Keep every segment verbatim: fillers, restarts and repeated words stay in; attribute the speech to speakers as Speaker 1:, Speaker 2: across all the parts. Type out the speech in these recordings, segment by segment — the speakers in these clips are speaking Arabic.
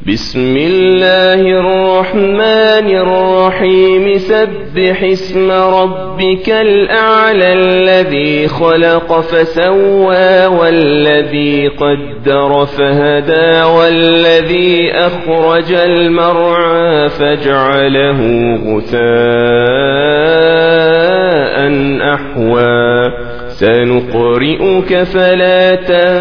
Speaker 1: بسم الله الرحمن الرحيم سبح اسم ربك الأعلى الذي خلق فسوى والذي قدر فهدى والذي أخرج المرعى فجعله غثاء أحوى سنقرئك فلا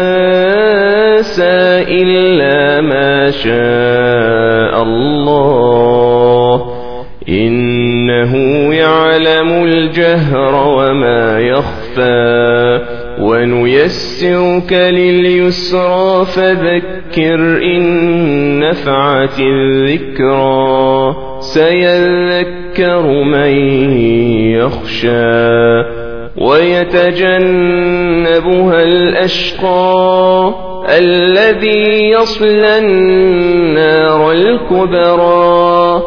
Speaker 1: تنسى إلا ما شاء الله إنه يعلم الجهر وما يخفى ونيسرك لليسرى فذكر إن نفعت الذكرى سيذكر من يخشى ويتجنبها الأشقى الذي يصلى النار الكبرى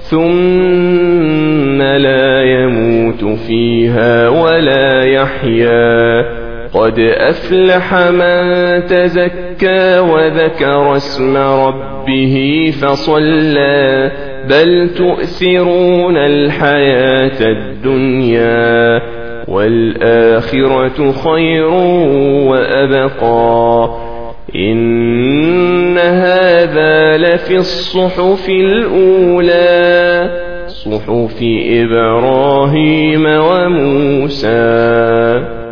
Speaker 1: ثم لا يموت فيها ولا يحيا قد أفلح من تزكى وذكر اسم ربه فصلى بل تؤثرون الحياة الدنيا والآخرة خير وأبقى إن هذا لفي الصحف الأولى صحف إبراهيم وموسى.